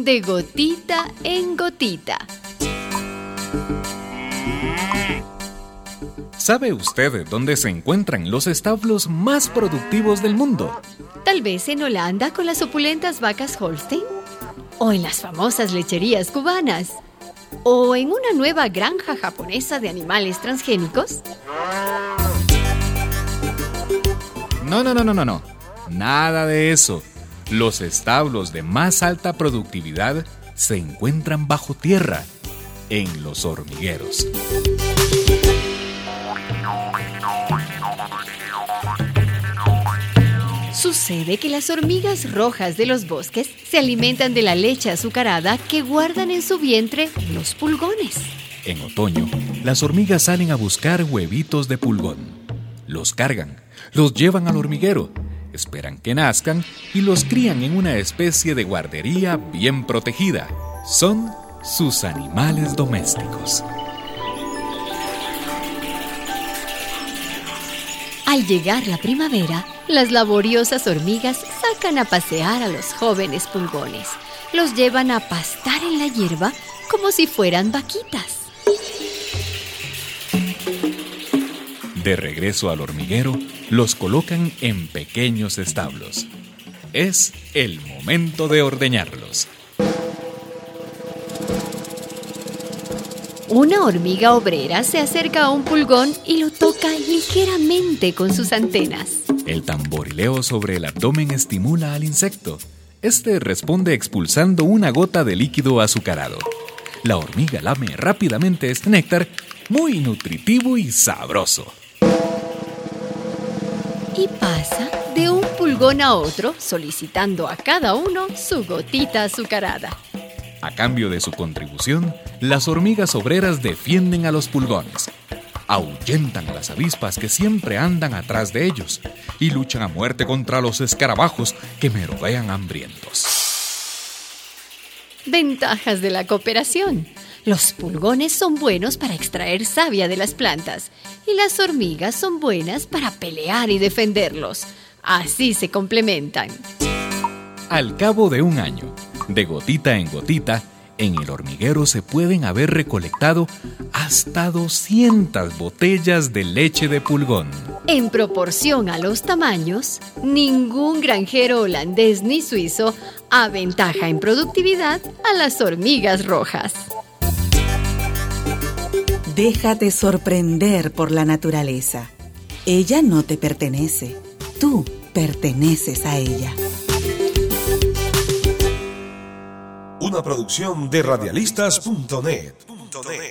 de gotita en gotita. ¿Sabe usted dónde se encuentran los establos más productivos del mundo? Tal vez en Holanda con las opulentas vacas Holstein, o en las famosas lecherías cubanas, o en una nueva granja japonesa de animales transgénicos. No. Nada de eso. Los establos de más alta productividad se encuentran bajo tierra, en los hormigueros. Sucede que las hormigas rojas de los bosques se alimentan de la leche azucarada que guardan en su vientre los pulgones. En otoño, las hormigas salen a buscar huevitos de pulgón. Los cargan, los llevan al hormiguero, esperan que nazcan y los crían en una especie de guardería bien protegida. Son sus animales domésticos. Al llegar la primavera, las laboriosas hormigas sacan a pasear a los jóvenes pulgones. Los llevan a pastar en la hierba como si fueran vaquitas. De regreso al hormiguero, los colocan en pequeños establos. Es el momento de ordeñarlos. Una hormiga obrera se acerca a un pulgón y lo toca ligeramente con sus antenas. El tamborileo sobre el abdomen estimula al insecto. Este responde expulsando una gota de líquido azucarado. La hormiga lame rápidamente este néctar, muy nutritivo y sabroso. Y pasa de un pulgón a otro, solicitando a cada uno su gotita azucarada. A cambio de su contribución, las hormigas obreras defienden a los pulgones, ahuyentan a las avispas que siempre andan atrás de ellos y luchan a muerte contra los escarabajos que merodean hambrientos. Ventajas de la cooperación. Los pulgones son buenos para extraer savia de las plantas y las hormigas son buenas para pelear y defenderlos. Así se complementan. Al cabo de un año, de gotita en gotita, en el hormiguero se pueden haber recolectado hasta 200 botellas de leche de pulgón. En proporción a los tamaños, ningún granjero holandés ni suizo aventaja en productividad a las hormigas rojas. Déjate sorprender por la naturaleza. Ella no te pertenece, tú perteneces a ella. Una producción de radialistas.net.